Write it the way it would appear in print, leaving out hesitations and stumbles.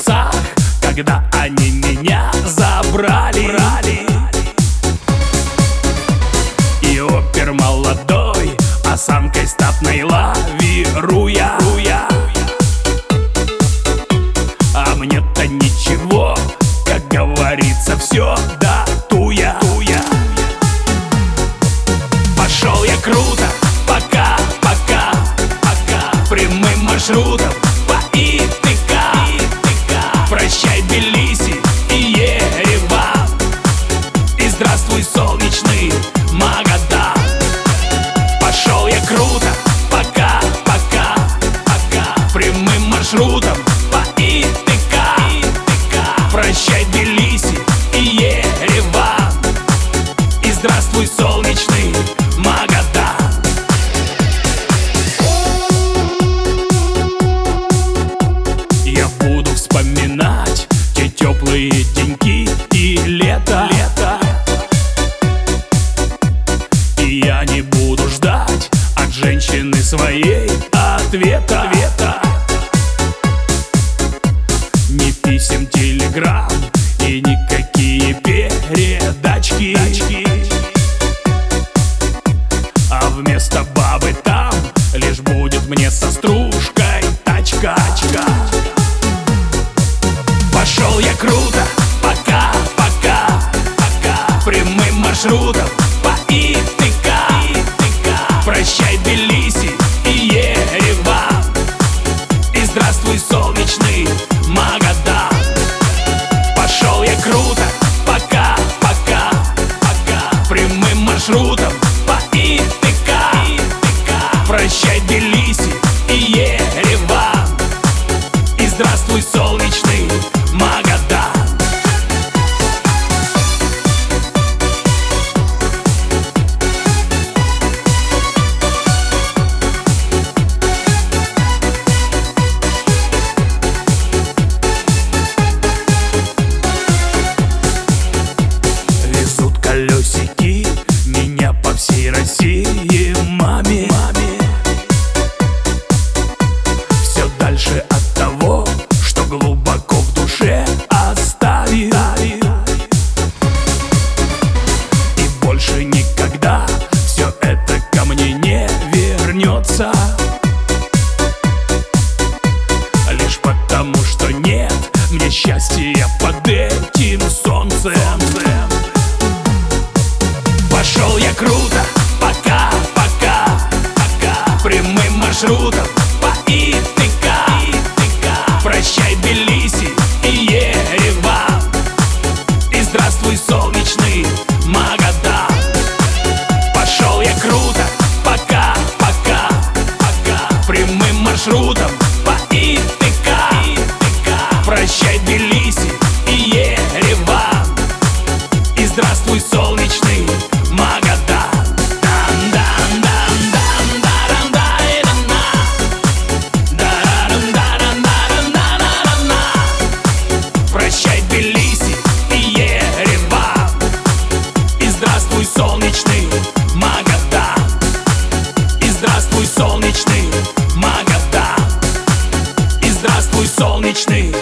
небесах, когда они меня забрали. И опер молодой, осанкой статной лавируя. А мне-то ничего, как говорится, все датуя. Пошел я круто, пока прямым маршрутом по ИТК. Прощай, Тбилиси и Ереван, и здравствуй, солнечный Магадан. Пошел я круто, пока прямым маршрутом по ИТК. Прощай, Тбилиси и Ереван, и здравствуй, солнечный Магадан. Я буду вспоминать те теплые деньки и лето. И я не буду ждать от женщины своей ответа. Ни писем, телеграмм и никакие передачки. А вместо бабы там лишь будет мне со стружкой тачка. Пошел я круто, пока прямым маршрутом по ИТК. Прощай, Тбилиси и Ереван, и здравствуй, солнечный Магадан. Пошел я круто, пока прямым маршрутом по ИТК. Прощай, Тбилиси и Ереван, и здравствуй, солнечный Магадан. Везут колесики меня по всей России маме. Все дальше от того, что глубоко в душе оставил. И больше никогда все это ко мне не вернется. Лишь потому, что нет мне счастья под этим солнцем. Пошел я круто, пока прямым маршрутом по ИТК. Прощай, Тбилиси и Ереван, и здравствуй, солнечный Магадан. Пошел я круто, пока прямым маршрутом по ИТК. Прощай, Тбилиси и Ереван, и здравствуй, солнечный Магадан. Прощай, Тбилиси и Ереван, и здравствуй, солнечный Магадан. И здравствуй, солнечный Магадан. И здравствуй, солнечный